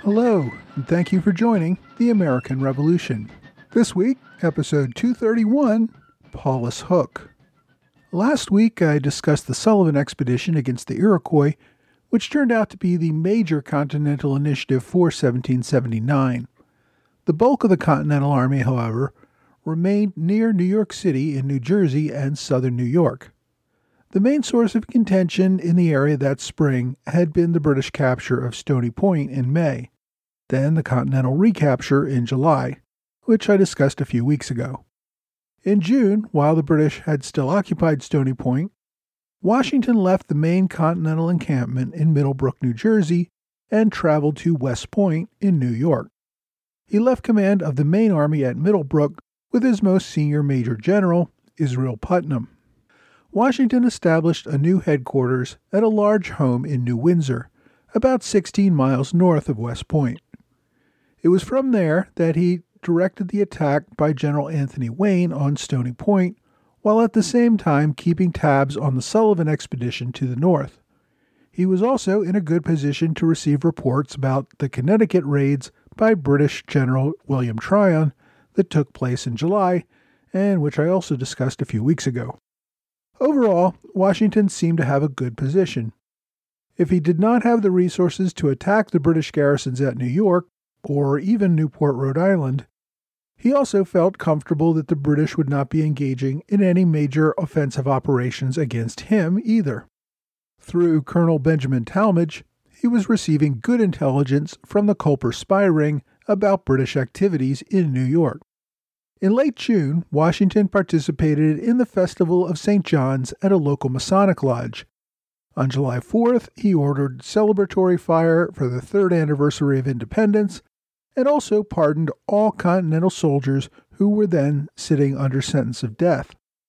Hello, and thank you for joining the American Revolution. This week, episode 231, Paulus Hook. Last week, I discussed the Sullivan expedition against the Iroquois, which turned out to be the major Continental initiative for 1779. The bulk of the Continental Army, however, remained near New York City in New Jersey and southern New York. The main source of contention in the area that spring had been the British capture of Stony Point in May, then the Continental recapture in July, which I discussed a few weeks ago. In June, while the British had still occupied Stony Point, Washington left the main Continental encampment in Middlebrook, New Jersey, and traveled to West Point in New York. He left command of the main army at Middlebrook with his most senior Major General, Israel Putnam. Washington established a new headquarters at a large home in New Windsor, about 16 miles north of West Point. It was from there that he directed the attack by General Anthony Wayne on Stony Point, while at the same time keeping tabs on the Sullivan expedition to the north. He was also in a good position to receive reports about the Connecticut raids by British General William Tryon that took place in July, and which I also discussed a few weeks ago. Overall, Washington seemed to have a good position. If he did not have the resources to attack the British garrisons at New York, or even Newport, Rhode Island, he also felt comfortable that the British would not be engaging in any major offensive operations against him either. Through Colonel Benjamin Talmadge, he was receiving good intelligence from the Culper spy ring about British activities in New York. In late June, Washington participated in the Festival of St. John's at a local Masonic lodge. On July 4th, he ordered celebratory fire for the third anniversary of independence, and also pardoned all Continental soldiers who were then sitting under sentence of death.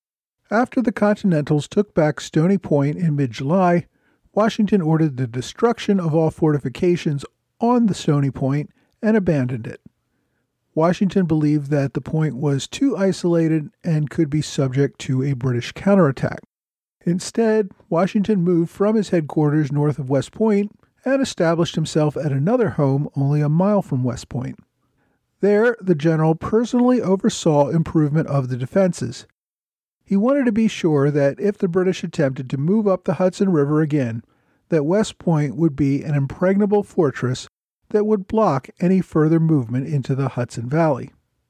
After the Continentals took back Stony Point in mid-July, Washington ordered the destruction of all fortifications on the Stony Point and abandoned it. Washington believed that the point was too isolated and could be subject to a British counterattack. Instead, Washington moved from his headquarters north of West Point and established himself at another home only a mile from West Point. There, the general personally oversaw improvement of the defenses. He wanted to be sure that if the British attempted to move up the Hudson River again, that West Point would be an impregnable fortress that would block any further movement into the Hudson Valley.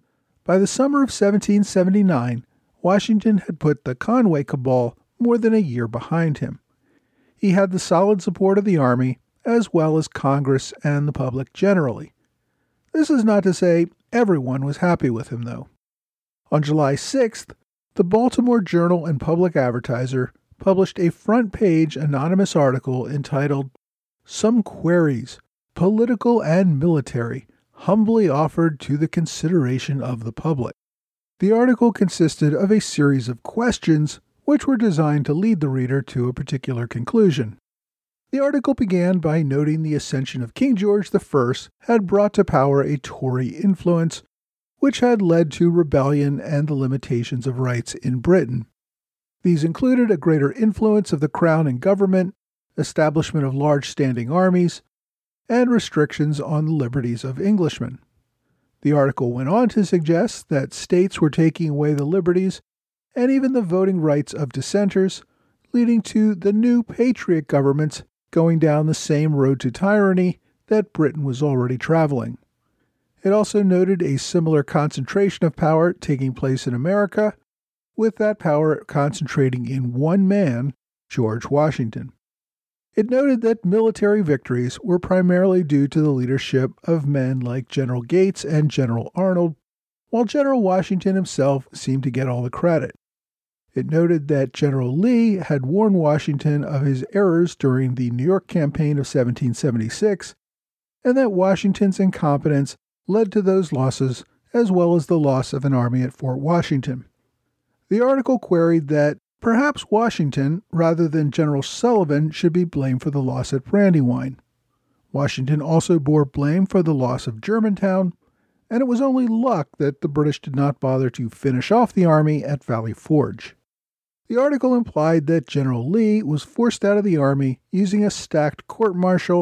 By the summer of 1779, Washington had put the Conway cabal more than a year behind him. He had the solid support of the Army, as well as Congress and the public generally. This is not to say everyone was happy with him, though. On July 6th, the Baltimore Journal and Public Advertiser published a front-page anonymous article entitled, "Some Queries, Political and Military, Humbly Offered to the Consideration of the Public." The article consisted of a series of questions which were designed to lead the reader to a particular conclusion. The article began by noting the ascension of King George I had brought to power a Tory influence, which had led to rebellion and the limitations of rights in Britain. These included a greater influence of the Crown and government, establishment of large standing armies, and restrictions on the liberties of Englishmen. The article went on to suggest that states were taking away the liberties and even the voting rights of dissenters, leading to the new patriot governments going down the same road to tyranny that Britain was already traveling. It also noted a similar concentration of power taking place in America, with that power concentrating in one man, George Washington. It noted that military victories were primarily due to the leadership of men like General Gates and General Arnold, while General Washington himself seemed to get all the credit. It noted that General Lee had warned Washington of his errors during the New York campaign of 1776, and that Washington's incompetence led to those losses, as well as the loss of an army at Fort Washington. The article queried that perhaps Washington, rather than General Sullivan, should be blamed for the loss at Brandywine. Washington also bore blame for the loss of Germantown, and it was only luck that the British did not bother to finish off the army at Valley Forge. The article implied that General Lee was forced out of the army using a stacked court-martial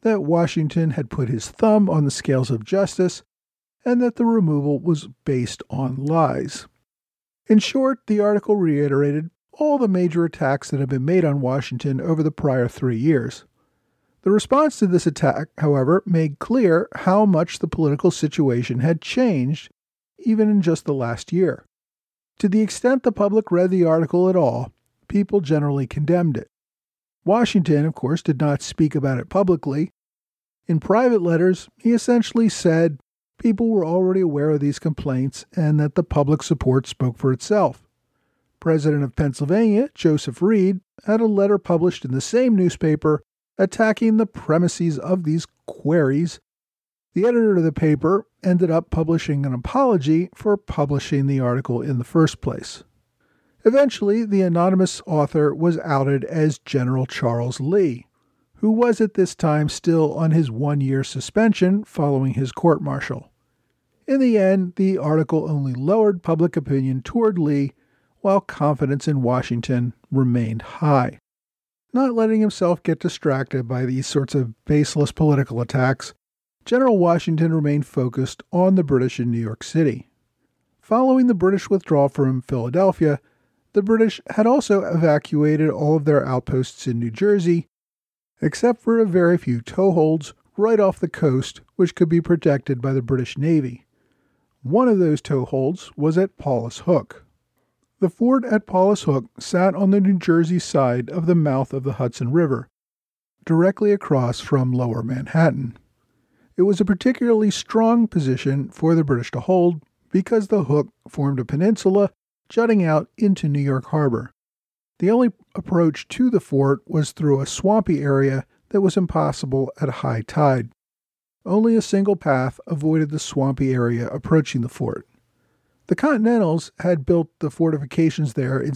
that Washington had put his thumb on the scales of justice and that the removal was based on lies. In short, the article reiterated all the major attacks that had been made on Washington over the prior 3 years. The response to this attack, however, made clear how much the political situation had changed even in just the last year. To the extent the public read the article at all, people generally condemned it. Washington, of course, did not speak about it publicly. In private letters, he essentially said people were already aware of these complaints and that the public support spoke for itself. President of Pennsylvania, Joseph Reed, had a letter published in the same newspaper attacking the premises of these queries. The editor of the paper ended up publishing an apology for publishing the article in the first place. Eventually, the anonymous author was outed as General Charles Lee, who was at this time still on his 1-year suspension following his court-martial. In the end, the article only lowered public opinion toward Lee, while confidence in Washington remained high. Not letting himself get distracted by these sorts of baseless political attacks, General Washington remained focused on the British in New York City. Following the British withdrawal from Philadelphia, the British had also evacuated all of their outposts in New Jersey, except for a very few toeholds right off the coast, which could be protected by the British Navy. One of those toeholds was at Paulus Hook. The fort at Paulus Hook sat on the New Jersey side of the mouth of the Hudson River, directly across from Lower Manhattan. It was a particularly strong position for the British to hold because the Hook formed a peninsula jutting out into New York Harbor. The only approach to the fort was through a swampy area that was impossible at high tide. Only a single path avoided the swampy area approaching the fort. The Continentals had built the fortifications there in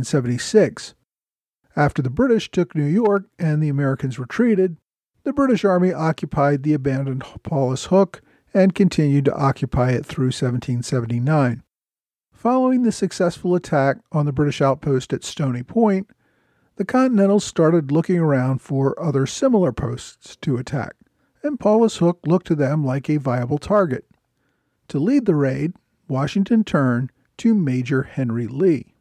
1776. After the British took New York and the Americans retreated, the British Army occupied the abandoned Paulus Hook and continued to occupy it through 1779. Following the successful attack on the British outpost at Stony Point, the Continentals started looking around for other similar posts to attack, and Paulus Hook looked to them like a viable target. To lead the raid, Washington turned to Major Henry Lee.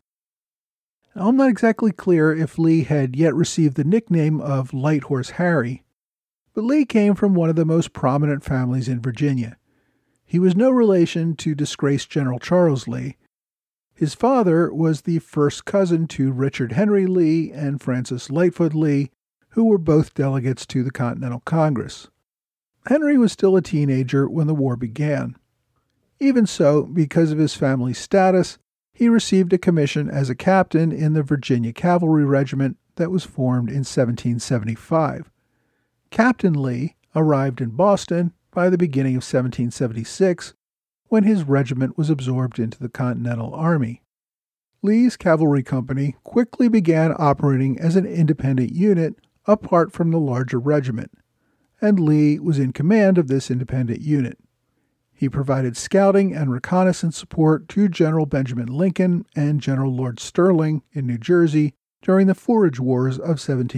Now, I'm not exactly clear if Lee had yet received the nickname of Light Horse Harry, but Lee came from one of the most prominent families in Virginia. He was no relation to disgraced General Charles Lee. His father was the first cousin to Richard Henry Lee and Francis Lightfoot Lee, who were both delegates to the Continental Congress. Henry was still a teenager when the war began. Even so, because of his family's status, he received a commission as a captain in the Virginia Cavalry Regiment that was formed in 1775. Captain Lee arrived in Boston by the beginning of 1776, when his regiment was absorbed into the Continental Army. Lee's cavalry company quickly began operating as an independent unit apart from the larger regiment, and Lee was in command of this independent unit. He provided scouting and reconnaissance support to General Benjamin Lincoln and General Lord Sterling in New Jersey during the Forage Wars of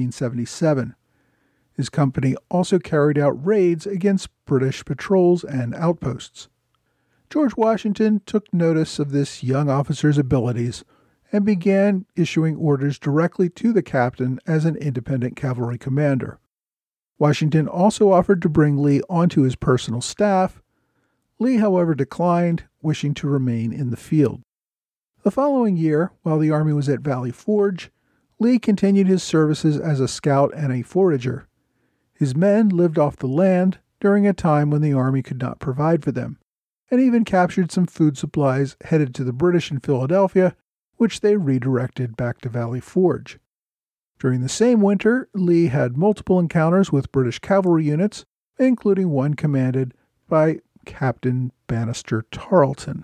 1777. His company also carried out raids against British patrols and outposts. George Washington took notice of this young officer's abilities and began issuing orders directly to the captain as an independent cavalry commander. Washington also offered to bring Lee onto his personal staff. Lee, however, declined, wishing to remain in the field. The following year, while the army was at Valley Forge, Lee continued his services as a scout and a forager. His men lived off the land during a time when the army could not provide for them, and even captured some food supplies headed to the British in Philadelphia, which they redirected back to Valley Forge. During the same winter, Lee had multiple encounters with British cavalry units, including one commanded by Captain Bannister Tarleton.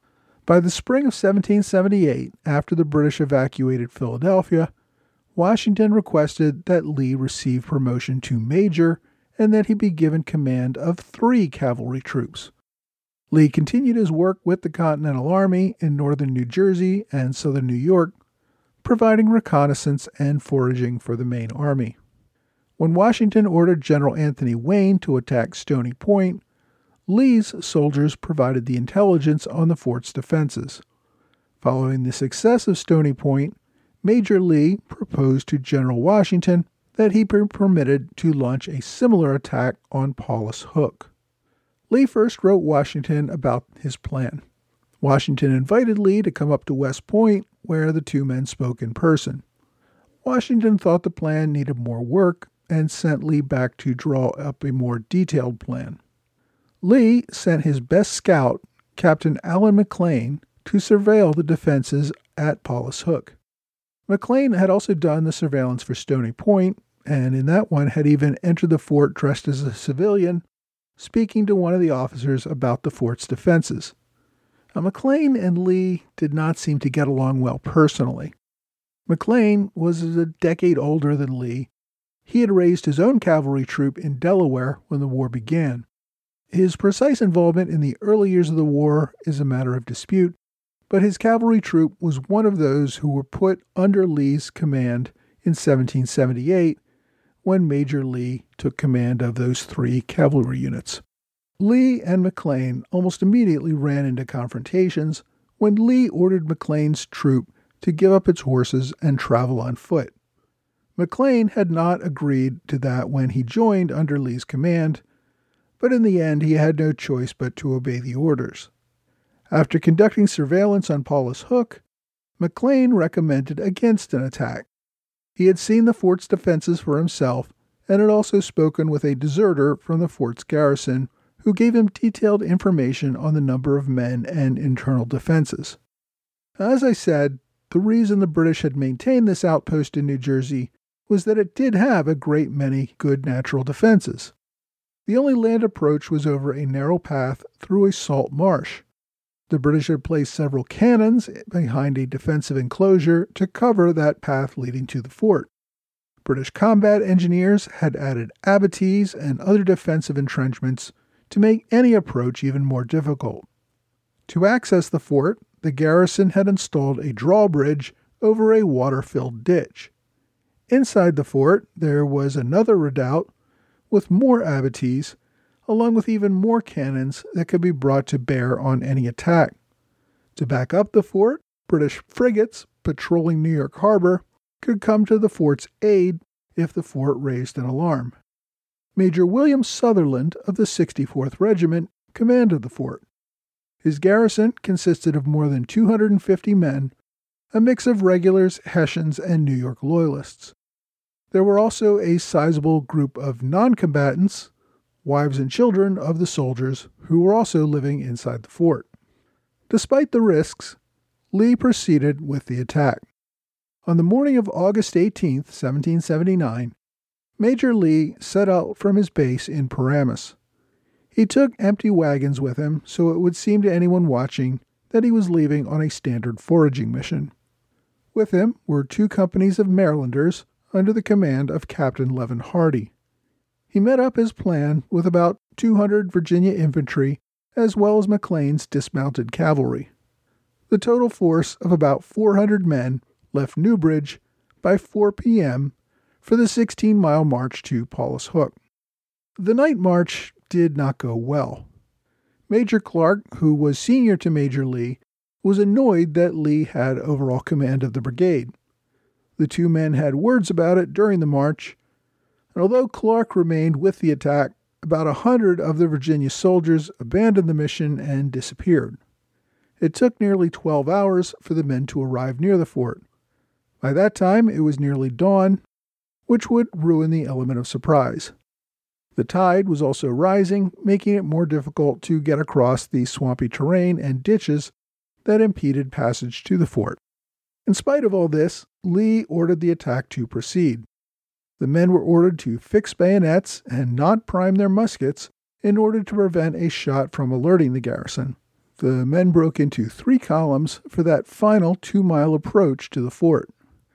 By the spring of 1778, after the British evacuated Philadelphia, Washington requested that Lee receive promotion to major and that he be given command of 3 cavalry troops. Lee continued his work with the Continental Army in northern New Jersey and southern New York, providing reconnaissance and foraging for the main army. When Washington ordered General Anthony Wayne to attack Stony Point, Lee's soldiers provided the intelligence on the fort's defenses. Following the success of Stony Point, Major Lee proposed to General Washington that he be permitted to launch a similar attack on Paulus Hook. Lee first wrote Washington about his plan. Washington invited Lee to come up to West Point, where the two men spoke in person. Washington thought the plan needed more work and sent Lee back to draw up a more detailed plan. Lee sent his best scout, Captain Allen McLean, to surveil the defenses at Paulus Hook. McLean had also done the surveillance for Stony Point, and in that one had even entered the fort dressed as a civilian, speaking to one of the officers about the fort's defenses. Now, McLean and Lee did not seem to get along well personally. McLean was a decade older than Lee. He had raised his own cavalry troop in Delaware when the war began. His precise involvement in the early years of the war is a matter of dispute, but his cavalry troop was one of those who were put under Lee's command in 1778 when Major Lee took command of those 3 cavalry units. Lee and McLean almost immediately ran into confrontations when Lee ordered McLean's troop to give up its horses and travel on foot. McLean had not agreed to that when he joined under Lee's command, but in the end he had no choice but to obey the orders. After conducting surveillance on Paulus Hook, McLean recommended against an attack. He had seen the fort's defenses for himself and had also spoken with a deserter from the fort's garrison who gave him detailed information on the number of men and internal defenses. As I said, the reason the British had maintained this outpost in New Jersey was that it did have a great many good natural defenses. The only land approach was over a narrow path through a salt marsh. The British had placed several cannons behind a defensive enclosure to cover that path leading to the fort. British combat engineers had added abatis and other defensive entrenchments to make any approach even more difficult. To access the fort, the garrison had installed a drawbridge over a water-filled ditch. Inside the fort, there was another redoubt with more abatis, along with even more cannons that could be brought to bear on any attack. To back up the fort, British frigates patrolling New York Harbor could come to the fort's aid if the fort raised an alarm. Major William Sutherland of the 64th Regiment commanded the fort. His garrison consisted of more than 250 men, a mix of regulars, Hessians, and New York Loyalists. There were also a sizable group of non-combatants, wives and children of the soldiers who were also living inside the fort. Despite the risks, Lee proceeded with the attack. On the morning of August 18, 1779, Major Lee set out from his base in Paramus. He took empty wagons with him so it would seem to anyone watching that he was leaving on a standard foraging mission. With him were 2 companies of Marylanders under the command of Captain Levin Hardy. He met up his plan with about 200 Virginia infantry as well as McLean's dismounted cavalry. The total force of about 400 men left Newbridge by 4 p.m. for the 16-mile march to Paulus Hook. The night march did not go well. Major Clark, who was senior to Major Lee, was annoyed that Lee had overall command of the brigade. The 2 men had words about it during the march, and although Clark remained with the attack, about 100 of the Virginia soldiers abandoned the mission and disappeared. It took nearly 12 hours for the men to arrive near the fort. By that time, it was nearly dawn, which would ruin the element of surprise. The tide was also rising, making it more difficult to get across the swampy terrain and ditches that impeded passage to the fort. In spite of all this, Lee ordered the attack to proceed. The men were ordered to fix bayonets and not prime their muskets in order to prevent a shot from alerting the garrison. The men broke into 3 columns for that final 2-mile approach to the fort.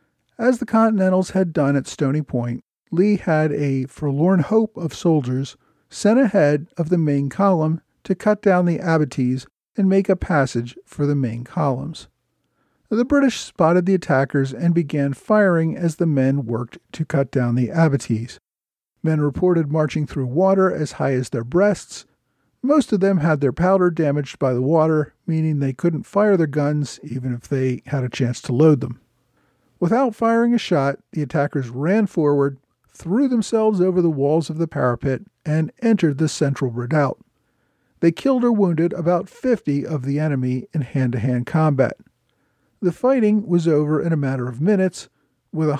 As the Continentals had done at Stony Point, Lee had a forlorn hope of soldiers sent ahead of the main column to cut down the abatis and make a passage for the main columns. The British spotted the attackers and began firing as the men worked to cut down the abatis. Men reported marching through water as high as their breasts. Most of them had their powder damaged by the water, meaning they couldn't fire their guns even if they had a chance to load them. Without firing a shot, the attackers ran forward, threw themselves over the walls of the parapet, and entered the central redoubt. They killed or wounded about 50 of the enemy in hand-to-hand combat. The fighting was over in a matter of minutes, with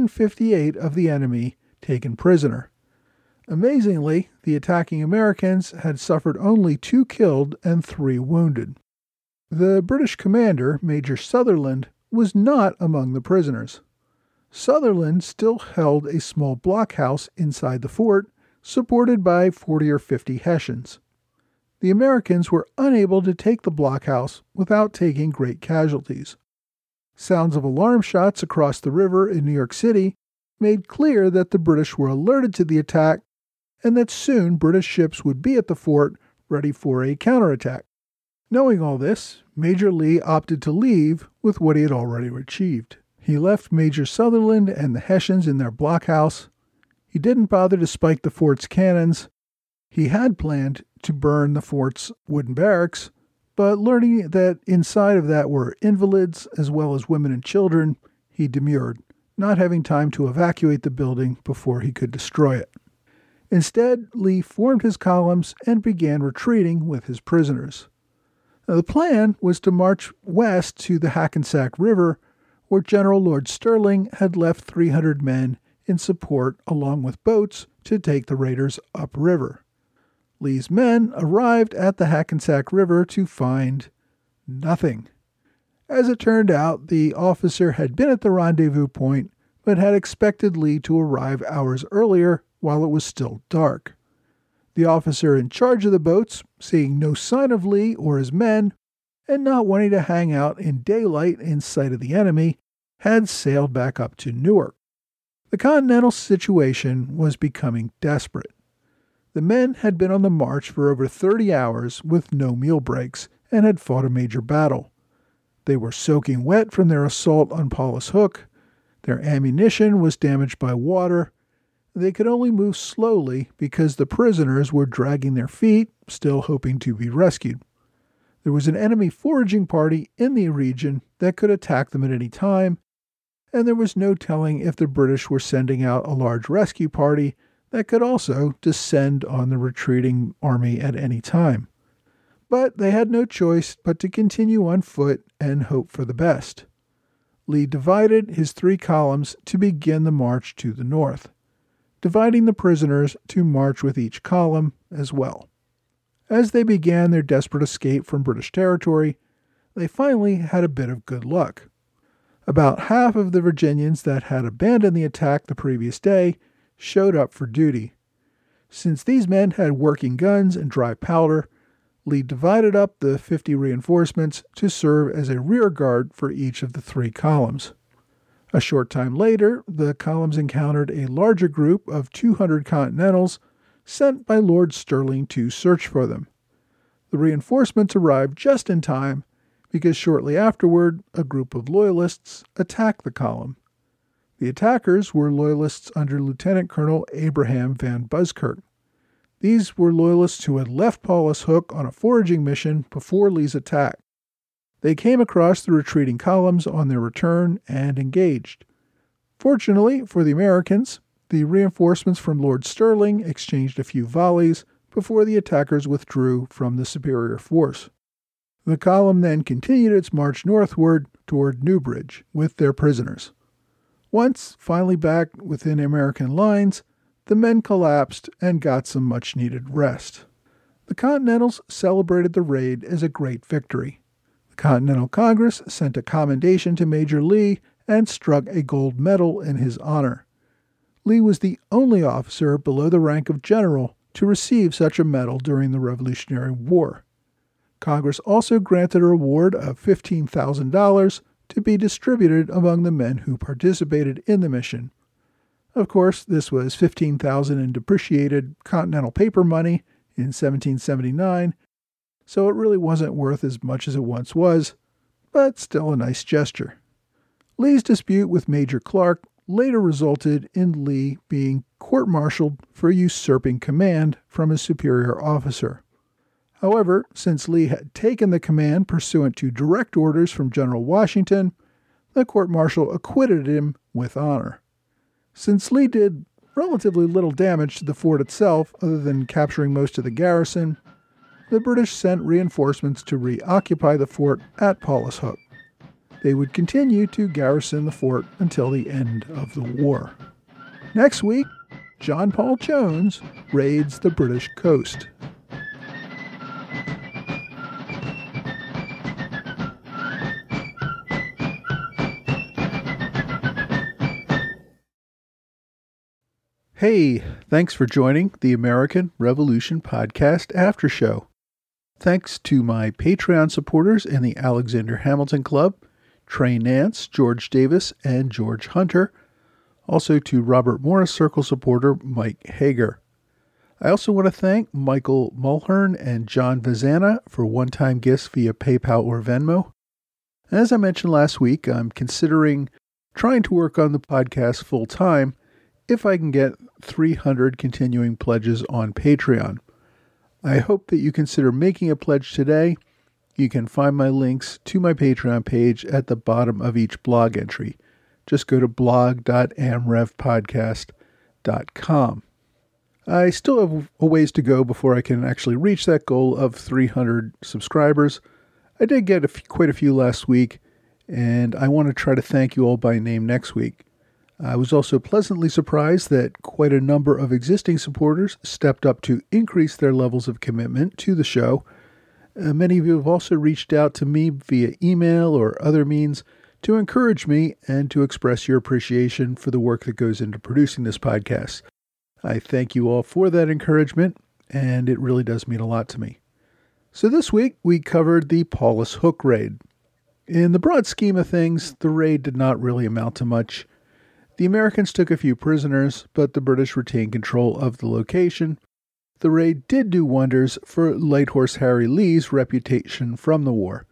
158 of the enemy taken prisoner. Amazingly, the attacking Americans had suffered only 2 killed and 3 wounded. The British commander, Major Sutherland, was not among the prisoners. Sutherland still held a small blockhouse inside the fort, supported by 40 or 50 Hessians. The Americans were unable to take the blockhouse without taking great casualties. Sounds of alarm shots across the river in New York City made clear that the British were alerted to the attack and that soon British ships would be at the fort ready for a counterattack. Knowing all this, Major Lee opted to leave with what he had already achieved. He left Major Sutherland and the Hessians in their blockhouse. He didn't bother to spike the fort's cannons. He had planned to burn the fort's wooden barracks, but learning that inside of that were invalids as well as women and children, he demurred, not having time to evacuate the building before he could destroy it. Instead, Lee formed his columns and began retreating with his prisoners. Now, the plan was to march west to the Hackensack River, where General Lord Stirling had left 300 men in support along with boats to take the raiders upriver. Lee's men arrived at the Hackensack River to find nothing. As it turned out, the officer had been at the rendezvous point, but had expected Lee to arrive hours earlier while it was still dark. The officer in charge of the boats, seeing no sign of Lee or his men, and not wanting to hang out in daylight in sight of the enemy, had sailed back up to Newark. The Continental situation was becoming desperate. The men had been on the march for over 30 hours with no meal breaks and had fought a major battle. They were soaking wet from their assault on Paulus Hook. Their ammunition was damaged by water. They could only move slowly because the prisoners were dragging their feet, still hoping to be rescued. There was an enemy foraging party in the region that could attack them at any time, and there was no telling if the British were sending out a large rescue party that could also descend on the retreating army at any time. But they had no choice but to continue on foot and hope for the best. Lee divided his 3 columns to begin the march to the north, dividing the prisoners to march with each column as well. As they began their desperate escape from British territory, they finally had a bit of good luck. About half of the Virginians that had abandoned the attack the previous day showed up for duty. Since these men had working guns and dry powder, Lee divided up the 50 reinforcements to serve as a rear guard for each of the 3 columns. A short time later, the columns encountered a larger group of 200 Continentals sent by Lord Stirling to search for them. The reinforcements arrived just in time because shortly afterward, a group of Loyalists attacked the column. The attackers were Loyalists under Lieutenant Colonel Abraham Van Buskirk. These were Loyalists who had left Paulus Hook on a foraging mission before Lee's attack. They came across the retreating columns on their return and engaged. Fortunately for the Americans, the reinforcements from Lord Stirling exchanged a few volleys before the attackers withdrew from the superior force. The column then continued its march northward toward Newbridge with their prisoners. Once finally back within American lines, the men collapsed and got some much-needed rest. The Continentals celebrated the raid as a great victory. The Continental Congress sent a commendation to Major Lee and struck a gold medal in his honor. Lee was the only officer below the rank of general to receive such a medal during the Revolutionary War. Congress also granted a reward of $15,000 to be distributed among the men who participated in the mission. Of course, this was $15,000 in depreciated Continental paper money in 1779, so it really wasn't worth as much as it once was, but still a nice gesture. Lee's dispute with Major Clark later resulted in Lee being court-martialed for usurping command from his superior officer. However, since Lee had taken the command pursuant to direct orders from General Washington, the court-martial acquitted him with honor. Since Lee did relatively little damage to the fort itself, other than capturing most of the garrison, the British sent reinforcements to reoccupy the fort at Paulus Hook. They would continue to garrison the fort until the end of the war. Next week, John Paul Jones raids the British coast. Hey, thanks for joining the American Revolution Podcast After Show. Thanks to my Patreon supporters in the Alexander Hamilton Club, Trey Nance, George Davis, and George Hunter. Also to Robert Morris Circle supporter Mike Hager. I also want to thank Michael Mulhern and John Vazana for one-time gifts via PayPal or Venmo. As I mentioned last week, I'm considering trying to work on the podcast full-time if I can get 300 continuing pledges on Patreon. I hope that you consider making a pledge today. You can find my links to my Patreon page at the bottom of each blog entry. Just go to blog.amrevpodcast.com. I still have a ways to go before I can actually reach that goal of 300 subscribers. I did get quite a few last week, and I want to try to thank you all by name next week. I was also pleasantly surprised that quite a number of existing supporters stepped up to increase their levels of commitment to the show. Many of you have also reached out to me via email or other means to encourage me and to express your appreciation for the work that goes into producing this podcast. I thank you all for that encouragement, and it really does mean a lot to me. So this week, we covered the Paulus Hook raid. In the broad scheme of things, the raid did not really amount to much. The Americans took a few prisoners, but the British retained control of the location. The raid did do wonders for Light Horse Harry Lee's reputation from the war.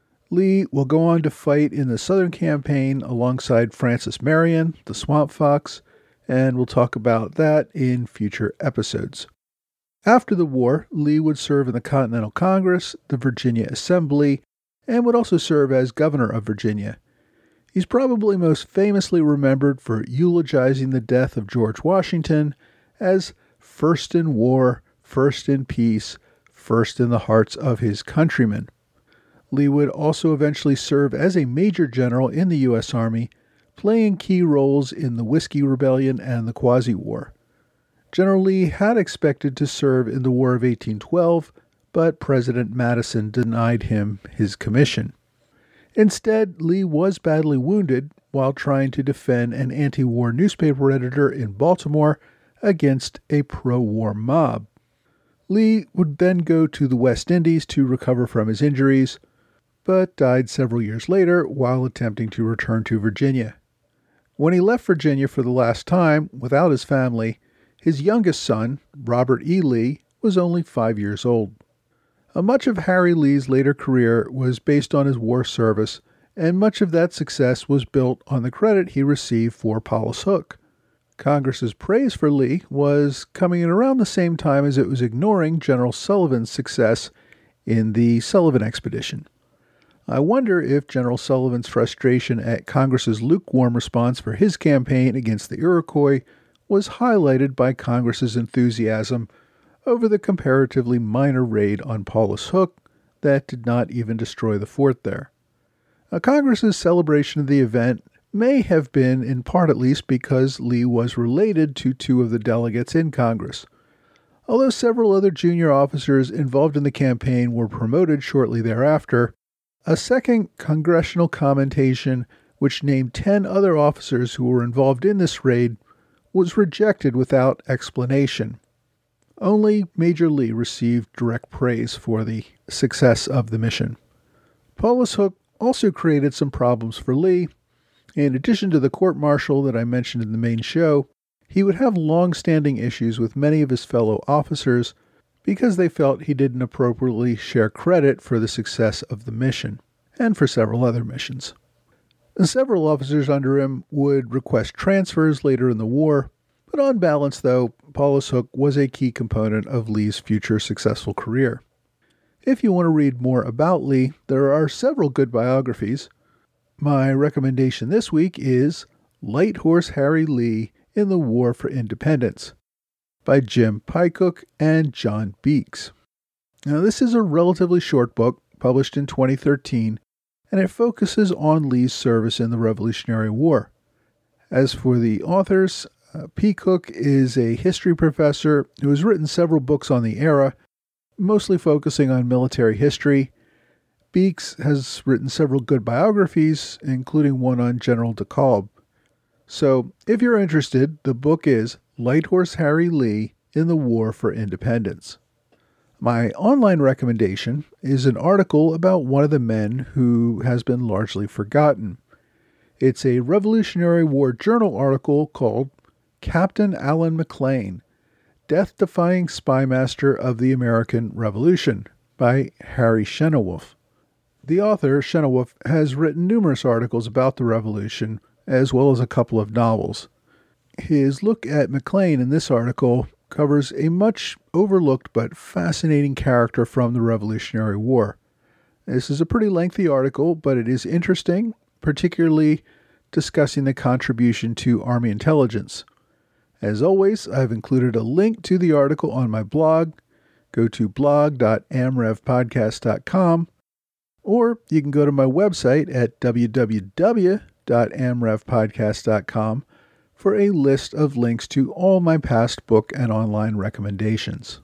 Lee will go on to fight in the Southern Campaign alongside Francis Marion, the Swamp Fox, and we'll talk about that in future episodes. After the war, Lee would serve in the Continental Congress, the Virginia Assembly, and would also serve as governor of Virginia. He's probably most famously remembered for eulogizing the death of George Washington as first in war, first in peace, first in the hearts of his countrymen. Lee would also eventually serve as a major general in the U.S. Army, playing key roles in the Whiskey Rebellion and the Quasi-War. General Lee had expected to serve in the War of 1812, but President Madison denied him his commission. Instead, Lee was badly wounded while trying to defend an anti-war newspaper editor in Baltimore against a pro-war mob. Lee would then go to the West Indies to recover from his injuries, but died several years later while attempting to return to Virginia. When he left Virginia for the last time without his family, his youngest son, Robert E. Lee, was only 5 years old. Much of Harry Lee's later career was based on his war service, and much of that success was built on the credit he received for Paulus Hook. Congress's praise for Lee was coming in around the same time as it was ignoring General Sullivan's success in the Sullivan Expedition. I wonder if General Sullivan's frustration at Congress's lukewarm response for his campaign against the Iroquois was highlighted by Congress's enthusiasm over the comparatively minor raid on Paulus Hook that did not even destroy the fort there. Congress's celebration of the event may have been, in part at least, because Lee was related to two of the delegates in Congress. Although several other junior officers involved in the campaign were promoted shortly thereafter, a second congressional commentation, which named 10 other officers who were involved in this raid, was rejected without explanation. Only Major Lee received direct praise for the success of the mission. Paulus Hook also created some problems for Lee. In addition to the court-martial that I mentioned in the main show, he would have long-standing issues with many of his fellow officers because they felt he didn't appropriately share credit for the success of the mission, and for several other missions. Several officers under him would request transfers later in the war, but on balance, though, Paulus Hook was a key component of Lee's future successful career. If you want to read more about Lee, there are several good biographies. My recommendation this week is Light Horse Harry Lee in the War for Independence by Jim Pycook and John Beeks. Now, this is a relatively short book, published in 2013, and it focuses on Lee's service in the Revolutionary War. As for the authors, Pycook is a history professor who has written several books on the era, mostly focusing on military history. Beeks has written several good biographies, including one on General DeKalb. So, if you're interested, the book is Light Horse Harry Lee in the War for Independence. My online recommendation is an article about one of the men who has been largely forgotten. It's a Revolutionary War Journal article called Captain Alan McLean, Death-Defying Spymaster of the American Revolution by Harry Chenoweth. The author, Chenoweth, has written numerous articles about the Revolution, as well as a couple of novels. His look at McLean in this article covers a much overlooked but fascinating character from the Revolutionary War. This is a pretty lengthy article, but it is interesting, particularly discussing the contribution to Army intelligence. As always, I've included a link to the article on my blog. Go to blog.amrevpodcast.com, or you can go to my website at www.amrevpodcast.com for a list of links to all my past book and online recommendations.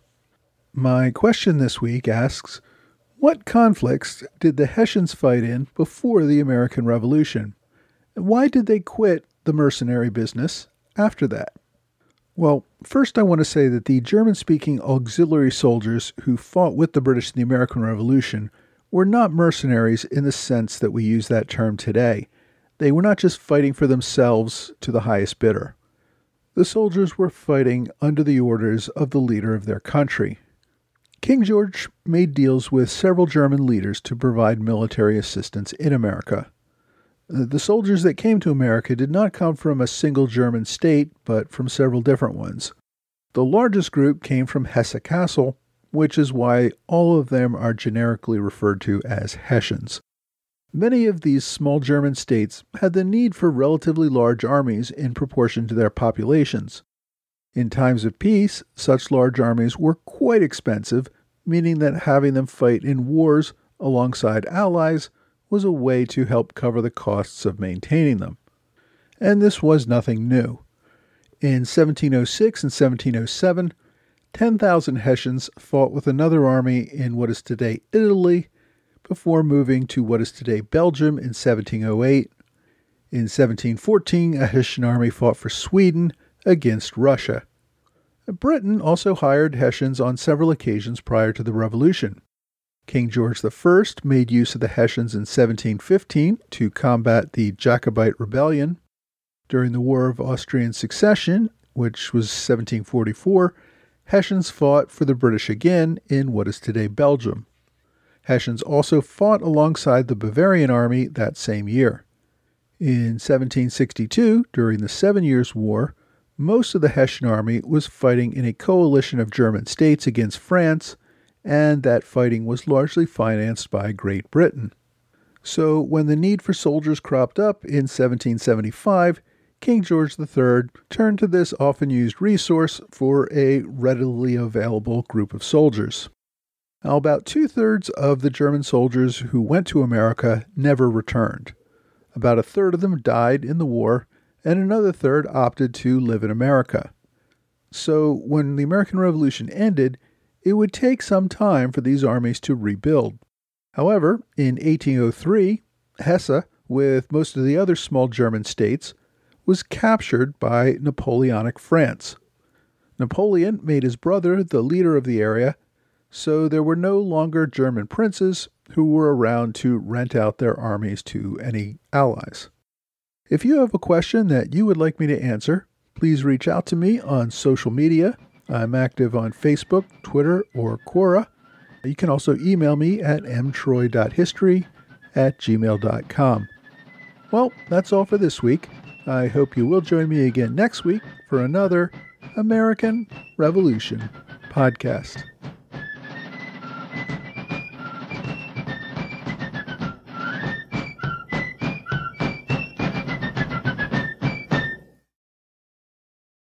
My question this week asks, what conflicts did the Hessians fight in before the American Revolution? And why did they quit the mercenary business after that? Well, first I want to say that the German-speaking auxiliary soldiers who fought with the British in the American Revolution were not mercenaries in the sense that we use that term today. They were not just fighting for themselves to the highest bidder. The soldiers were fighting under the orders of the leader of their country. King George made deals with several German leaders to provide military assistance in America. The soldiers that came to America did not come from a single German state, but from several different ones. The largest group came from Hesse-Kassel, which is why all of them are generically referred to as Hessians. Many of these small German states had the need for relatively large armies in proportion to their populations. In times of peace, such large armies were quite expensive, meaning that having them fight in wars alongside allies was a way to help cover the costs of maintaining them. And this was nothing new. In 1706 and 1707, 10,000 Hessians fought with another army in what is today Italy, before moving to what is today Belgium in 1708. In 1714, a Hessian army fought for Sweden against Russia. Britain also hired Hessians on several occasions prior to the Revolution. King George I made use of the Hessians in 1715 to combat the Jacobite Rebellion. During the War of Austrian Succession, which was 1744, Hessians fought for the British again in what is today Belgium. Hessians also fought alongside the Bavarian army that same year. In 1762, during the 7 Years' War, most of the Hessian army was fighting in a coalition of German states against France, and that fighting was largely financed by Great Britain. So when the need for soldiers cropped up in 1775, King George III turned to this often used resource for a readily available group of soldiers. Now, about 2/3 of the German soldiers who went to America never returned. About 1/3 of them died in the war, and another third opted to live in America. So when the American Revolution ended, it would take some time for these armies to rebuild. However, in 1803, Hesse, with most of the other small German states, was captured by Napoleonic France. Napoleon made his brother the leader of the area, so there were no longer German princes who were around to rent out their armies to any allies. If you have a question that you would like me to answer, please reach out to me on social media. I'm active on Facebook, Twitter, or Quora. You can also email me at mtroy.history@gmail.com. Well, that's all for this week. I hope you will join me again next week for another American Revolution podcast.